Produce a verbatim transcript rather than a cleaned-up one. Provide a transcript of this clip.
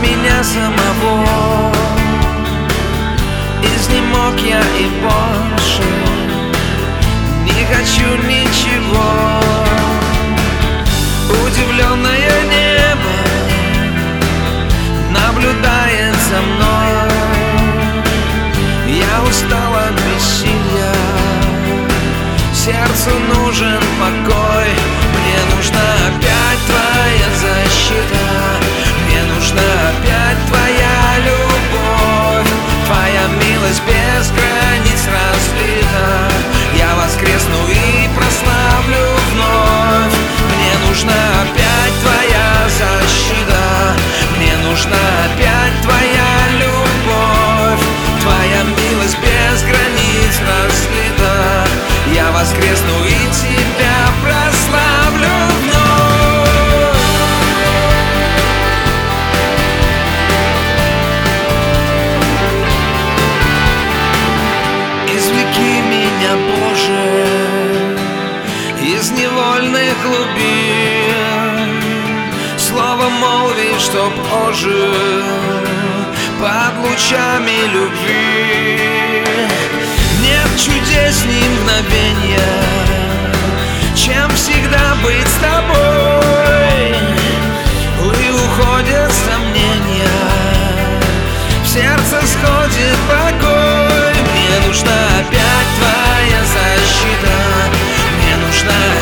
меня самого. Изнемог я и больше не хочу ничего. Удивленное небо наблюдает за мной. Я устал от бессилия, сердцу нужен покой. Мне нужна опять твоя защита, мне нужна опять твоя любовь. Твоя милость без границ разлита, я воскресну и прославлю вновь. Мне нужна опять твоя защита, мне нужна опять твоя любовь. Твоя милость без границ разлита, я воскресну и тебя прославлю вновь. Извлеки меня, Боже, из невольных глубин, слово молви, чтоб ожил под лучами любви. Нет чудесней мгновения, чем всегда быть с тобой. И уходят сомнения, в сердце сходит покой. Мне нужна опять твоя защита, мне нужна